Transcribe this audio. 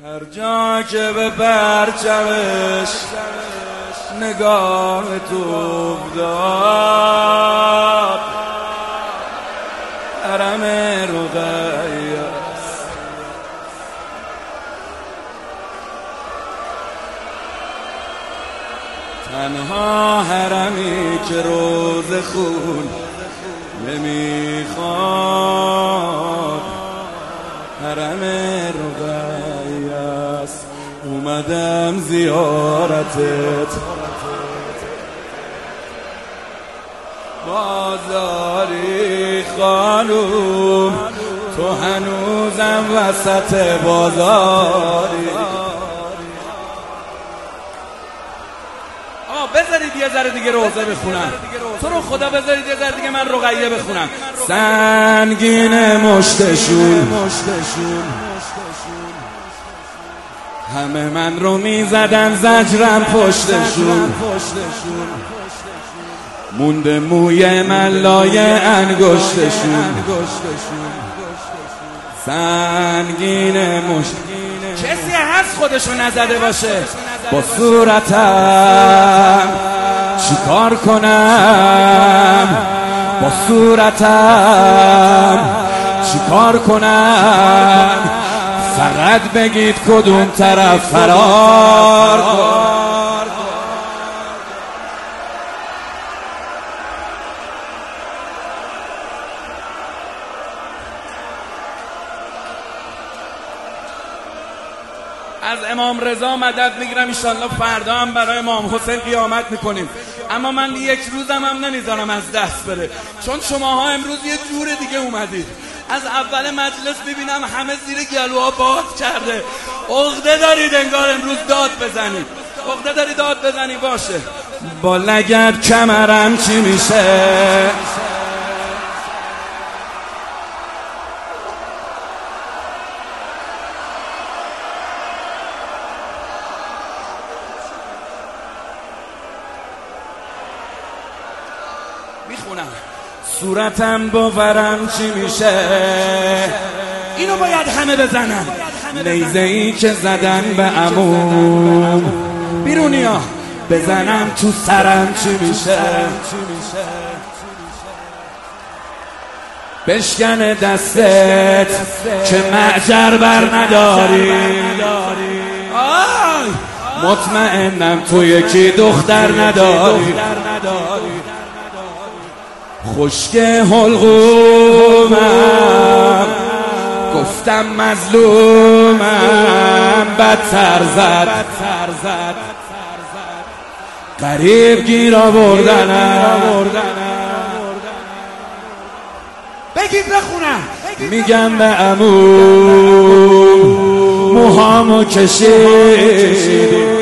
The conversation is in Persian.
هر جا که به پرچمش نگاه تو افتاد حرم رقیه است. تنها حرمی که روز خون نمیخواد حرم رقیه است. اومدم زیارتت بازاری خانوم، تو هنوزم وسط بازاری. بذارید یه ذره دیگه روزه بخونم، تو رو خدا بذارید یه ذره دیگه من رقیه بخونم. سنگین مشتشون همه من رو میزدن زجرم پشتشون، مونده موی من لای انگشتشون. سنگین کسی هست خودشو نزده باشه؟ با صورتم چیکار کنم؟ با صورتم چیکار کنم؟ فقط بگید کدوم طرف فرار کنم. از امام رضا مدد میگیرم، انشالله فردا هم برای امام حسین قیامت میکنیم. اما من یک روزم هم نمیذارم از دست بره، چون شماها امروز یه جور دیگه اومدید. از اول مجلس میبینم همه زیر گلوها باد کرده. عقده دارید انگار امروز داد بزنید، عقده دارید داد بزنی. باشه با لگد کمرم چی میشه؟ میخونم صورتم باورم چی میشه؟ اینو باید همه بزنن. نیزه‌ای که زدن به عموم بیرونیا بزنم تو سرم چی میشه؟ بشکن دستت که معجر بر نداری. مطمئنم تو یکی دختر نداری. خشک حلقومم گفتم مظلومم، بدتر زد قریب گیر آوردنم. بگید بخونم. میگم به عمو موهامو کشید